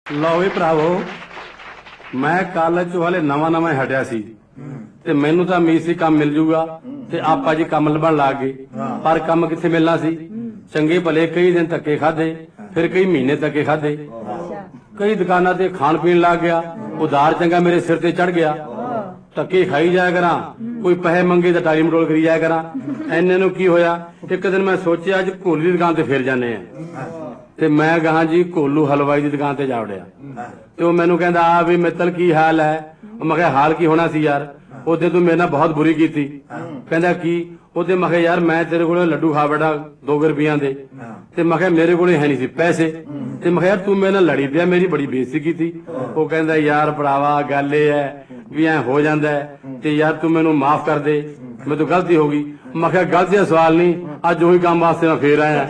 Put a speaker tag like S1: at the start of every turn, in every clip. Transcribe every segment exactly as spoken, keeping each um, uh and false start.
S1: लो भी भरावो मैं कॉलेज चो हले नवा नवा हटिया सी ते मैनू तां उम्मीद सी काम मिल जूगा ते आपा जी काम लभण लग गए पर काम कित्थे मिलना सी। चंगे भले कई दिन धक्के खाधे फिर कई महीने धक्के खाधे कई दुकानां ते खाण पीण लग गया उधार चंगा मेरे सिर ते चढ़ गया धक्के खाई जाया करा कोई पैसे मंगे तो टाली मटोल करी जाया करा। इन्ने नूं की होया एक दिन मैं सोचिया अज घोलू की दुकान ते फिर जाने ते मैं कहा जी घोलू हलवाई की दुकान ते जा वड़िया ते वो मैनू कहंदा आ भी मित्तल की हाल है। मैं कहा हाल की होना सी यार उदे तू मेरे नाल बहुत बुरी की थी। कहंदा की उदे मैं कहा यार मैं तेरे कोल लड्डू खा बैठा दो रुपया दे ते मैं कहा मेरे कोल है नहीं सी पैसे ते मैं कहा यार तू मेरे नाल लड़ी पिया मेरी बड़ी बेइज्जती की थी। वो कहंदा यार भरावा गल ये है भी ऐ हो जांदा है ते यार तू मैनू माफ कर दे मैं तो गलती हो गई। मैं कहा गलती का सवाल नहीं अज उही काम वास्ते मैं फिर आया।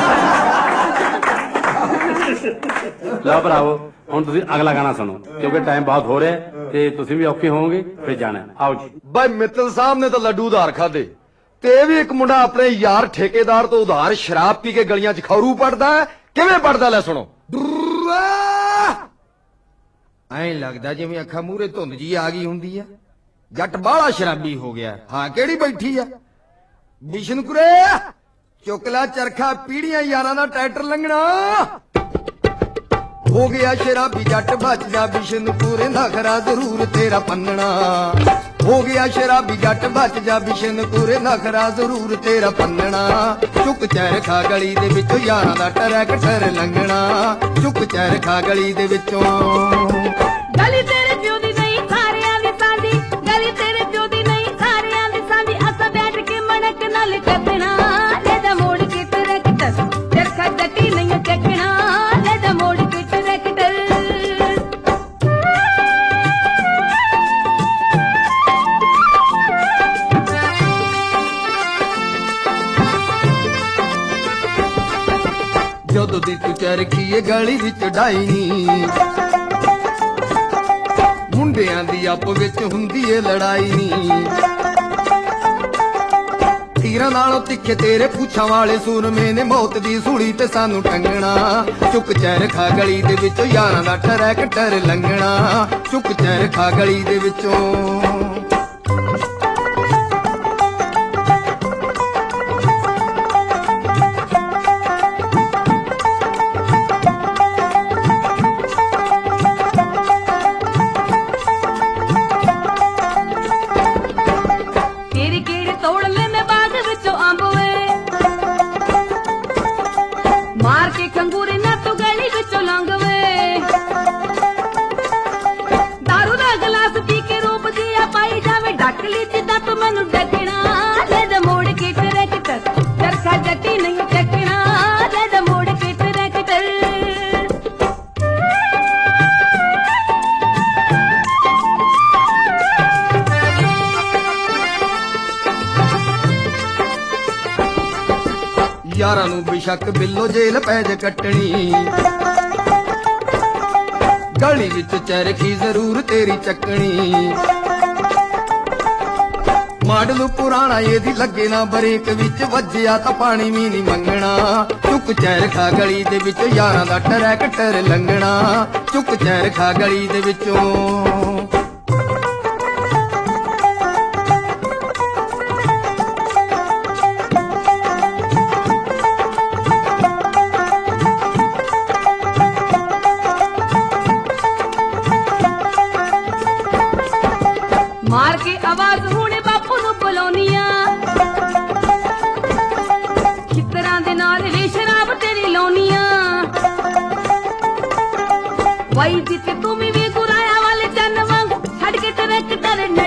S1: लो भरावो हुण तुसीं अगला गाना सुनो क्योंकि टाइम बहुत हो रहा है ते तुसीं भी औखे होवोगे फिर जाना आओ जी।
S2: भाई मित्तल साहब ने तो लड्डू उधार खाधे ते भी एक मुंडा अपने यार ठेकेदार तो उधार शराब पी के गलियां च खौरू पड़दा है किवें पड़दा ले सुनो।
S3: ऐ लगदा जिवें अखा मूहरे धुंद जी आ गई हुंदी है जट बाहला शराबी हो गया। हाँ केड़ी बैठी है बिशनपुरे चुकला चरखा पीढ़ियां यारां दा ट्रैक्टर लंघना हो गया शराबी जट बच जा बिशनपुरे नखरा जरूर तेरा पन्नना हो गया शराबी जट बच जा बिशनपुरे नखरा जरूर तेरा पन्नना। चुक चरखा गली दे विचों यारां दा ट्रैक्टर लंघना चुक चरखा गली दे विचों
S4: गली तेरे प्यो दी नहीं सारियां दी सांदी गली तेरे प्यो दी नहीं सारियां दी सांदी असा बैठ के मनक नाल कतना ले जा मोड़ के ट्रैक्टर चरखा जटी नहीं चकना ले जा मोड़ के ट्रैक्टर।
S3: जदों दी तू चरखी ए गली विच डाई नी मुंडियां दी आप विच हुंदी ए लड़ाई नी तीरां नालों तिखे तेरे पूछां वाले सूरमे ने मौत दी सूली ते सानू टंगना। चुक चरखा गली दे विचों यारां दा ट्रैक्टर लंघना चुक चरखा गली दे विचों यारां नूं बेशक बिल्लो जेल पैज कट्टनी गली विच चरखी जरूर तेरी चकनी। माडलू पुराना एदी लगे ना बरेक विच वज्जिया तां पानी भी नहीं मंगना। चुक चरखा गली दे विच यारां दा ट्रैक्टर लंघना चुक चरखा गली दे विचों
S4: मार के आवाज हुणे बापू नू बुलाउनिया चित्तरां दे नाल वे शराब तेरी लाउनिया वाई जिते तुम भी गुराया वाले जन वांग छड़ के ट्रैक्टर